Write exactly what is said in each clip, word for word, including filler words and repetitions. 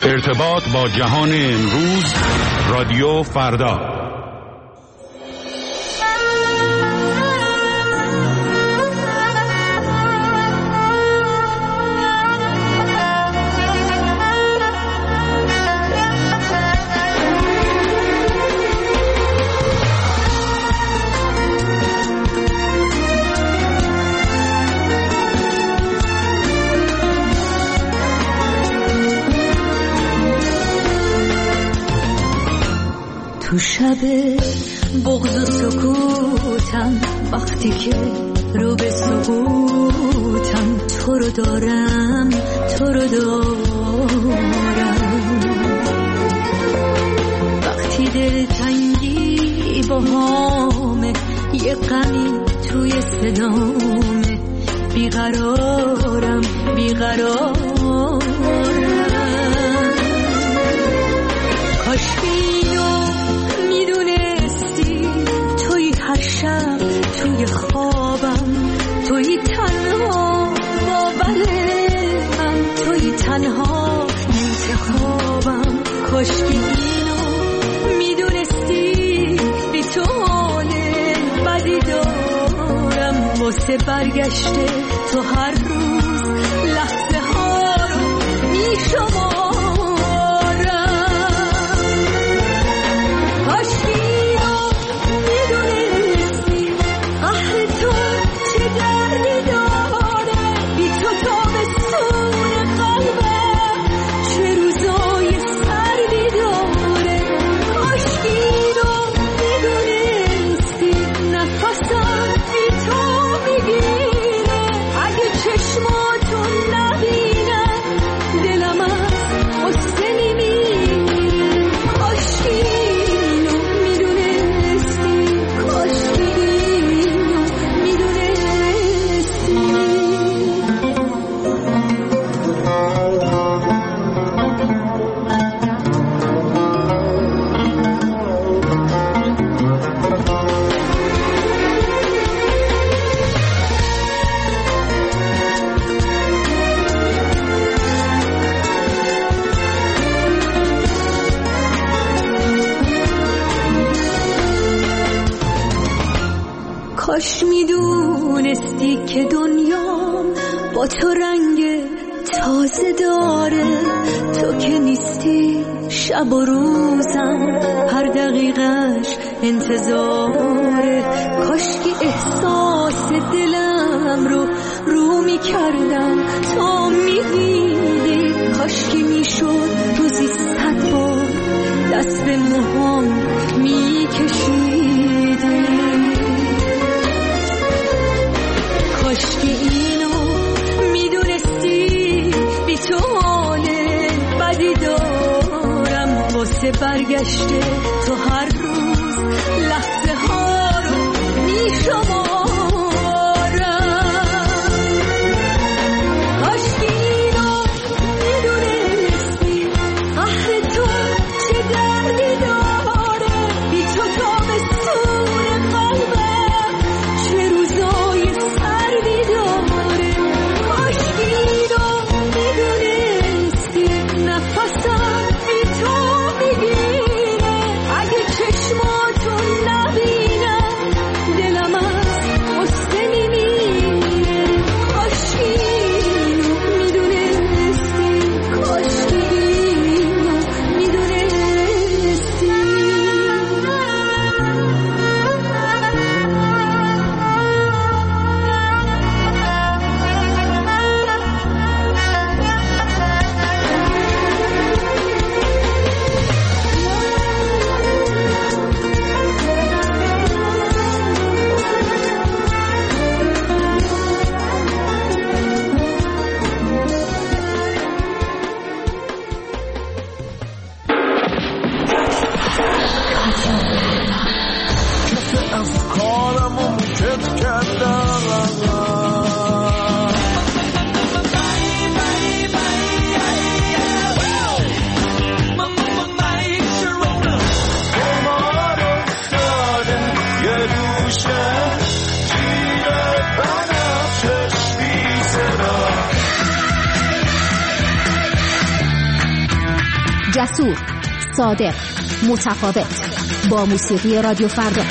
ارتباط با جهان امروز، رادیو فردا. تو شب بغض و سکوتم، وقتی که رو به سکوتم، تو رو دارم تو رو دارم. وقتی دلتنگی با همه، یه غمی توی صدامه، بیقرارم بیقرارم. کاش هر شب توی خوابم، توی تنها باور من، توی تنها انتخابم. کاش که اینو میدونستی، بی تو حال بدی دارم. واسه برگشته تو هر روز لحظه ها رو میشمارم. کاش میدونستی که دنیام با تو رنگ تازه داره. تو که نیستی شب و روزم هر دقیقش انتظاره. کاش که احساس دلم رو رو میکردم تا میدیدی. کاش که میشد روزی صد بار دست به موهام میکشیدی. کاش که اینو میدونستی، بی تو حال بدی دارم. واسه برگشته تو هر روز لحظه ها رو میشمارم. کاش که اینو میدونستی، قهر تو چه دردی داره. بی تو تابستون قلبم چه روزای سردی داره. کاش که اینو میدونستی، نفسم بی تو میگیره. اگه چشماتو نبینم دلم از جسور، صادق، متفاوت. با موسیقی رادیو فردا.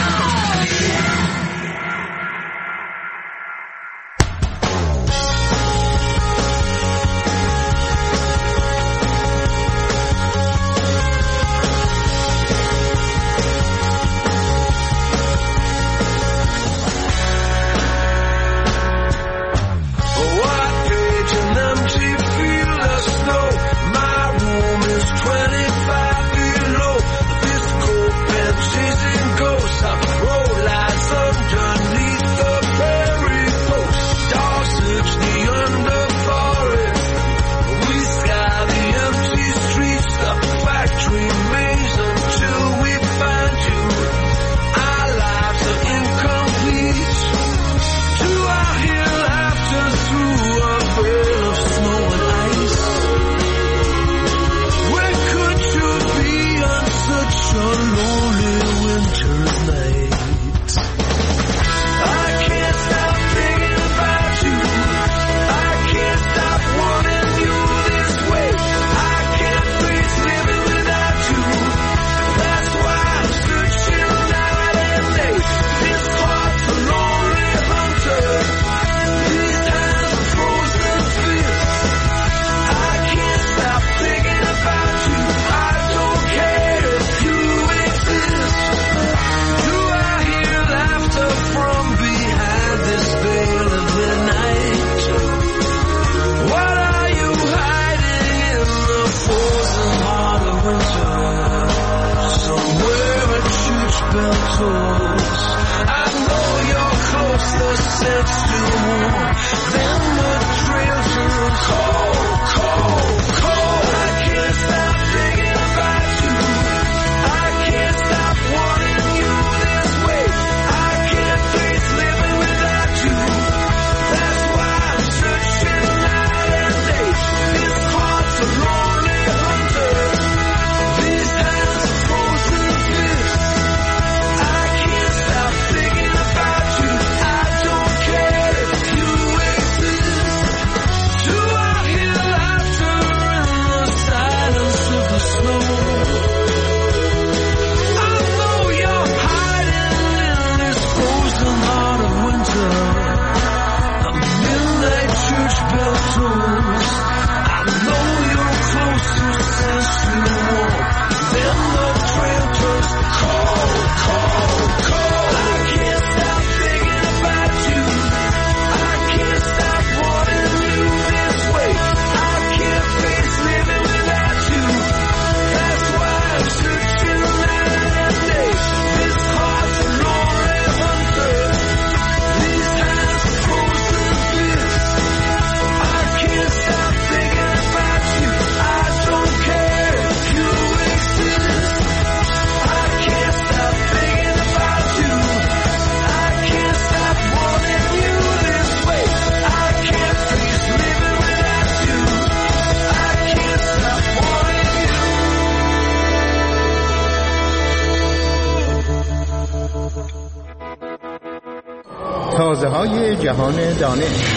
تازه های جهان دانش.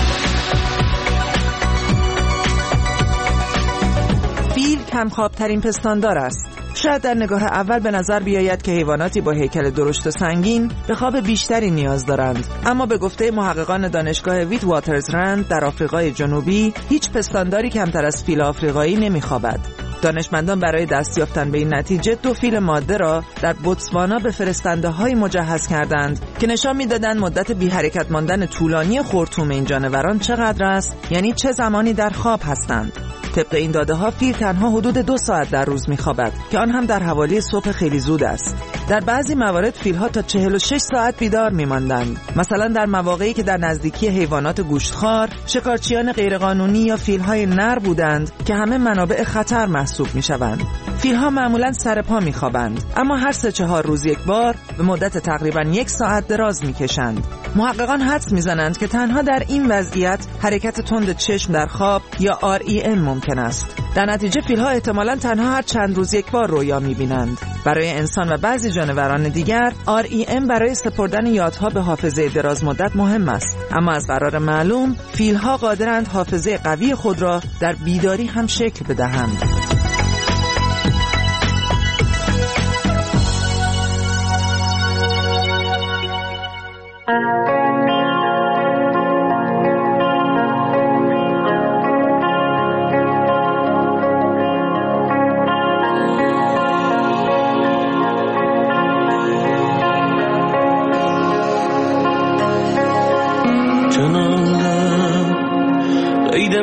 فیل کمخواب‌ترین پستاندار است. شاید در نگاه اول به نظر بیاید که حیواناتی با هیکل درشت و سنگین به خواب بیشتری نیاز دارند، اما به گفته محققان دانشگاه ویت واترزرند در آفریقای جنوبی، هیچ پستانداری کمتر از فیل آفریقایی نمی‌خوابد. دانشمندان برای دست یافتن به این نتیجه دو فیل ماده را در بوتسوانا به فرستنده‌های مجهز کردند که نشان می‌دادند مدت بی حرکت ماندن طولانی خرطوم این جانوران چقدر است، یعنی چه زمانی در خواب هستند. طبق این داده‌ها فیل تنها حدود دو ساعت در روز می‌خوابد که آن هم در حوالی صبح خیلی زود است. در بعضی موارد فیل‌ها تا چهل و شش ساعت بیدار می‌ماندند. مثلا در مواقعی که در نزدیکی حیوانات گوشتخوار، شکارچیان غیرقانونی یا فیل‌های نر بودند که همه منابع خطر محسوب می‌شوند. فیل‌ها معمولاً سر پا می‌خوابند، اما هر سه چهار روز یک بار به مدت تقریباً یک ساعت دراز می‌کشند. محققان حدس می‌زنند که تنها در این وضعیت حرکت تند چشم در خواب یا آر ای ام ممکن است. در نتیجه فیل‌ها احتمالاً تنها هر چند روز یک بار رویا می‌بینند. برای انسان و بعضی جانوران دیگر آر ای ام برای سپردن یادها به حافظه دراز مدت مهم است، اما از قرار معلوم فیل‌ها قادرند حافظه قوی خود را در بیداری هم شکل بدهند.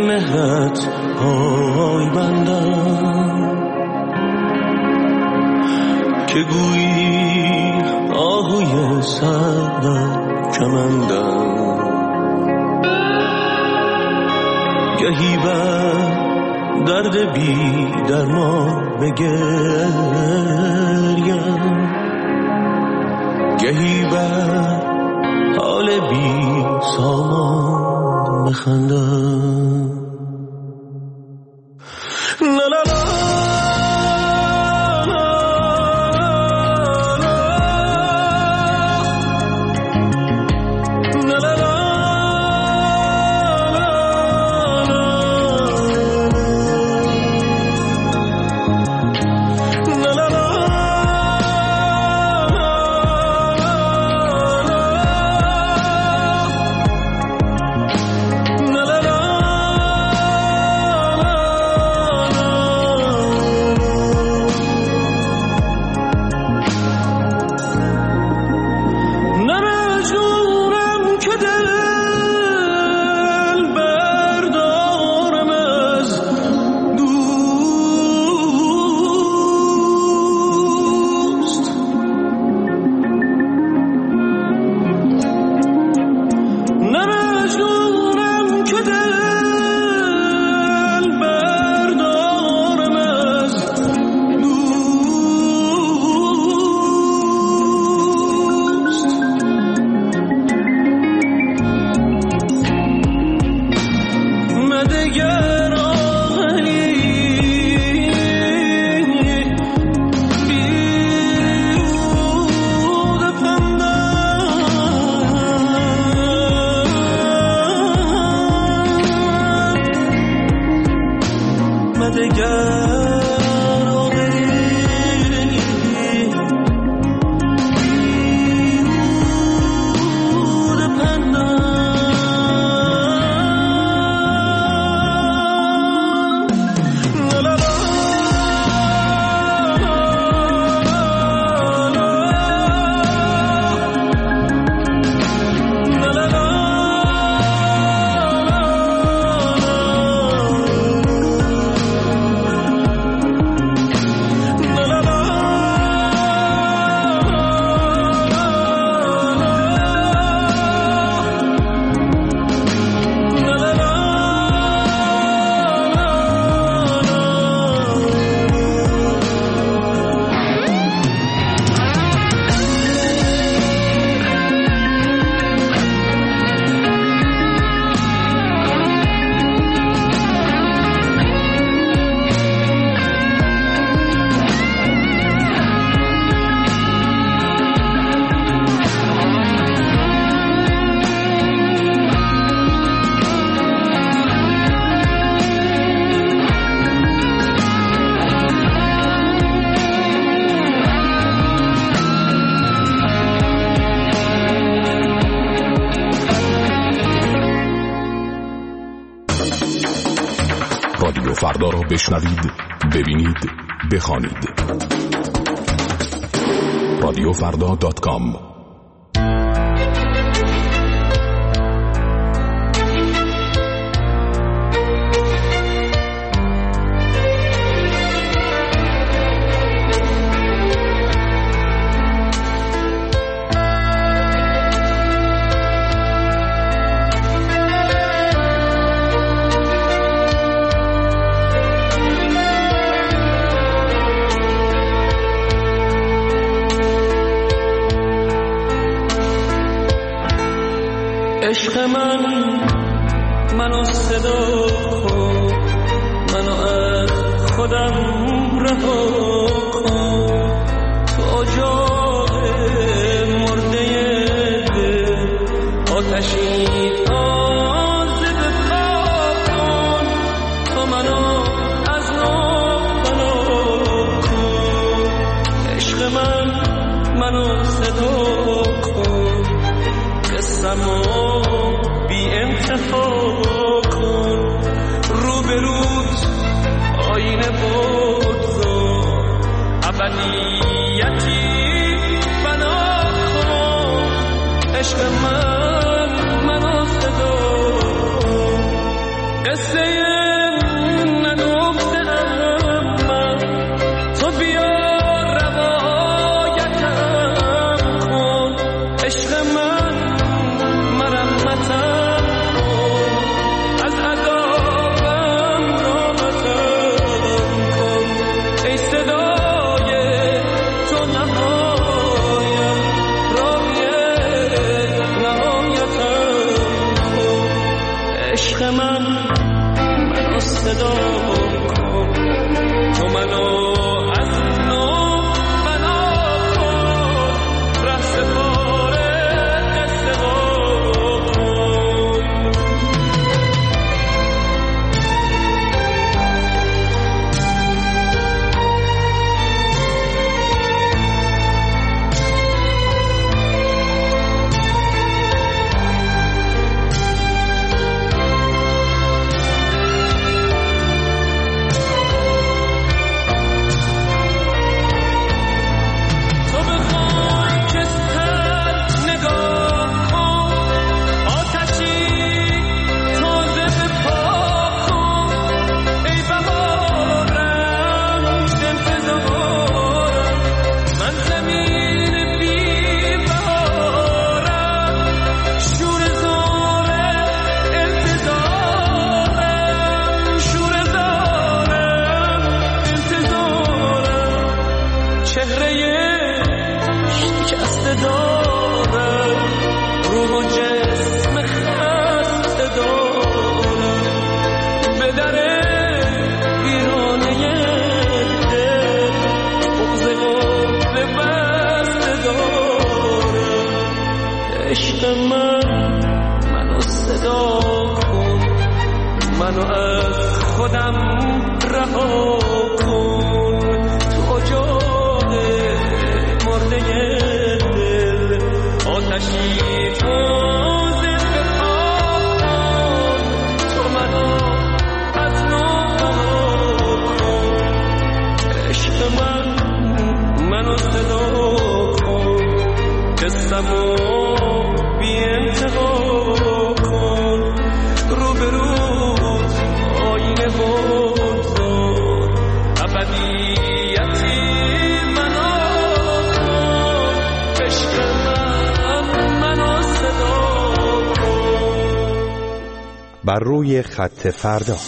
مهرت پای بندم که گویی آهوی سر در کمندم گهی بر درد بی درمان بگریم گهی بر حال بی سامان بخندم لا لا لا رادیو فردا را بشنوید، ببینید، بخوانید. رادیو فردا دات کام. عشق من منو صدا کن، منو از خودم رها کن، تو اجاق مرده دل آتشی تازه بپا کن، تو منو از نو بنا کن. عشق من منو صدا کن، قصه‌مو بی انتفاع کن، رو به روز آینه بگذار، ابدیتی بنا کن. عشق من منو صدا کن، قصه خودم رها کن، تو اجاق مرده دل آتشی تازه بپاکن، تو منو از نو کن، عشق من منو صدا کن، قصه‌مو بی انتها کن، رو به روز آینه بگذار، ابدیتی منو کن، عشق من منو صدا کن. بر روی خط فردا.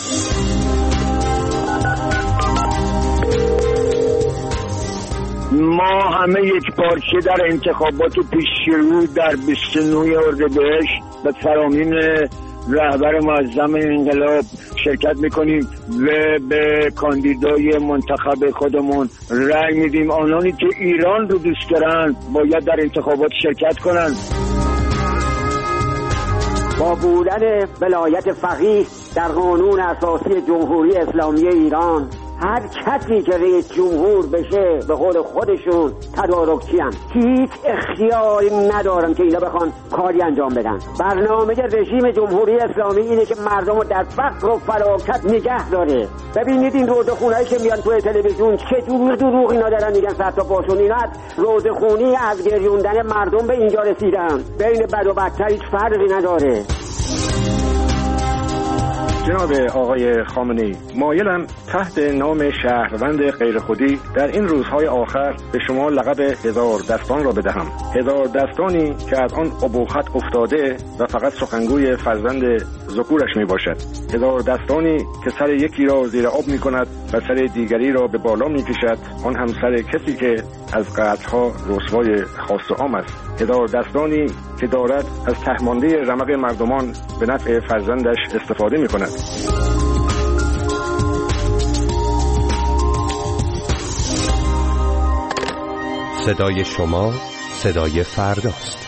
ما همه یک پارچه در انتخابات پیشرو در بیست و نه اردیبهشت به فرامین رهبر معظم انقلاب شرکت میکنیم و به کاندیدای منتخب خودمون رأی میدیم. آنانی که ایران رو دوست دارن باید در انتخابات شرکت کنن. با بودن ولایت فقیه در قانون اساسی جمهوری اسلامی ایران، هر کسی که رئیس جمهور بشه به قول خودشون تدارکچی هم، هیچ اختیاری ندارن که اینا بخوان کاری انجام بدن. برنامه رژیم جمهوری اسلامی اینه که مردم رو در فقر و فلاکت نگه داره. ببینید این روزخونهایی که میان توی تلویزیون چه جور دروغ اینا دارن میگن، صد تا باشون اینا روزخونی از گریوندن مردم به اینجا رسیدن. بین بد و بدتر هیچ فرقی نداره. جناب آقای خامنه‌ای، مایلم تحت نام شهروند غیرخودی در این روزهای آخر به شما لقب هزار دستان را بدهم. هزار دستانی که از آن ابهت افتاده و فقط سخنگوی فرزند ذکورش می باشد. هزار دستانی که سر یکی را زیر آب می کند و سر دیگری را به بالا می کشد، آن هم سر کسی که از قطعها رسوای خاص و عام است. هزار دستانی که دارد از تهمانده رمق مردمان به نفع فرزندش استفاده می کند. صدای شما صدای فرداست.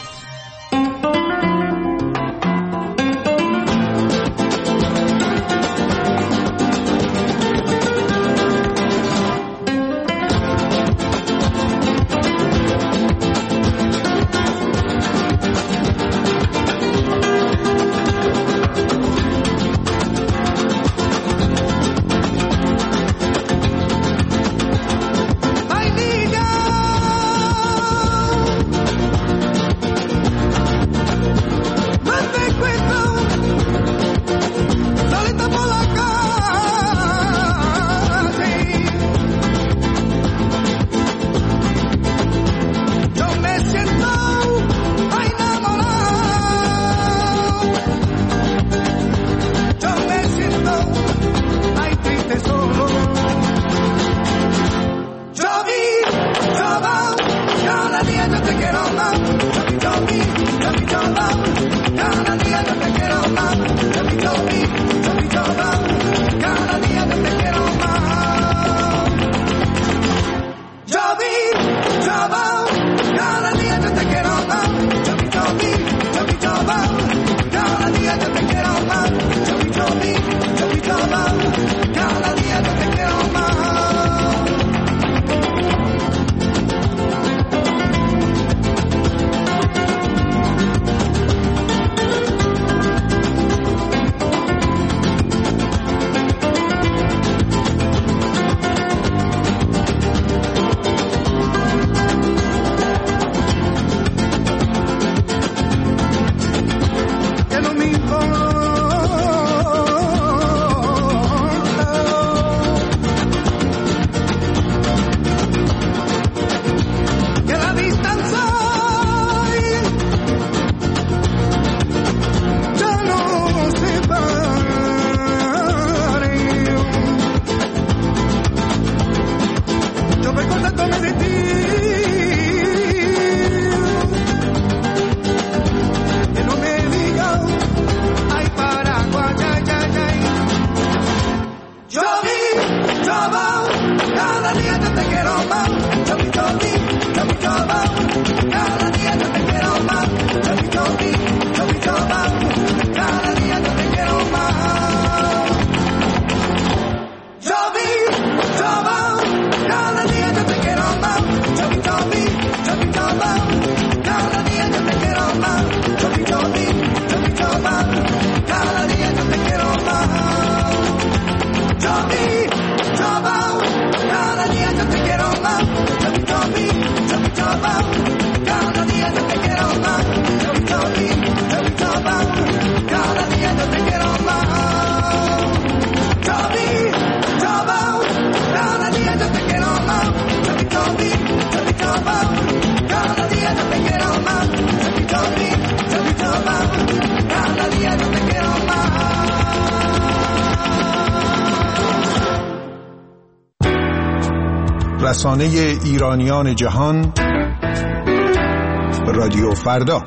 رسانه ایرانیان جهان رادیو فردا.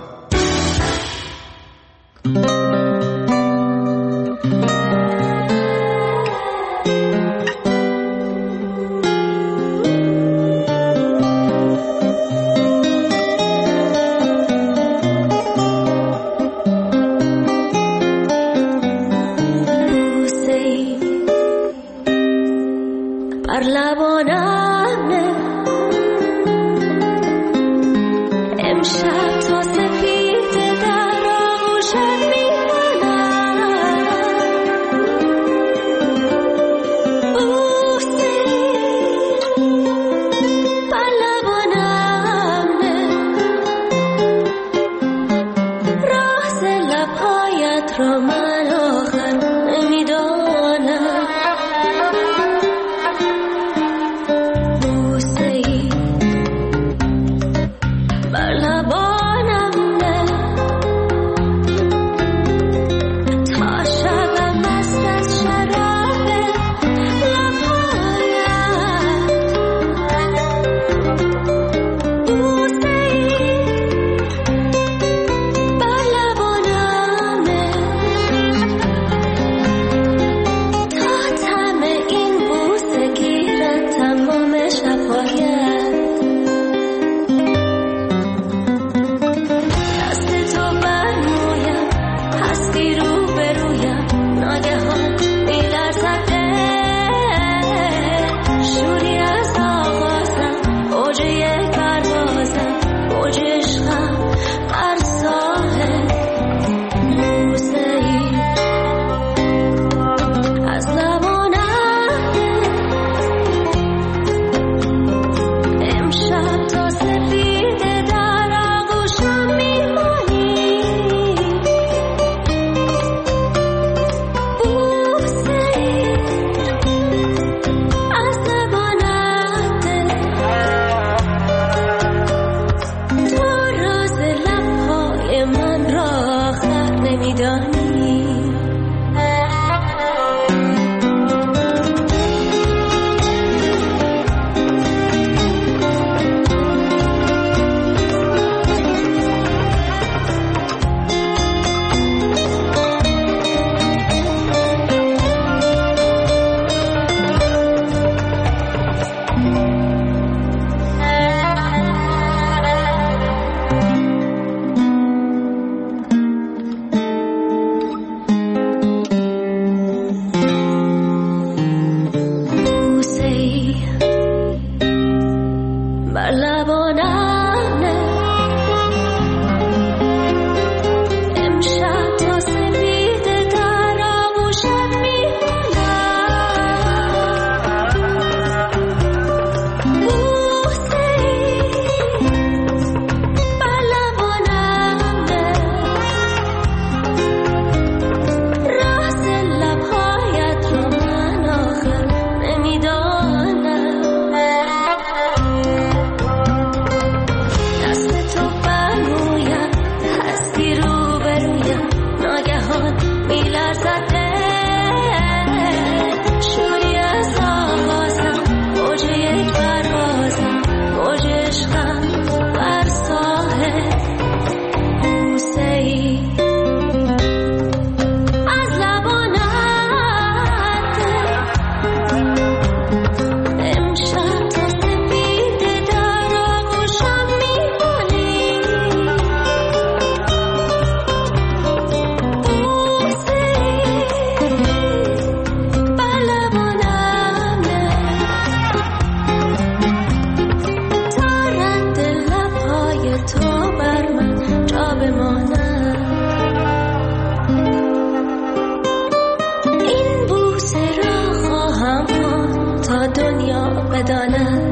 دنیا بدانم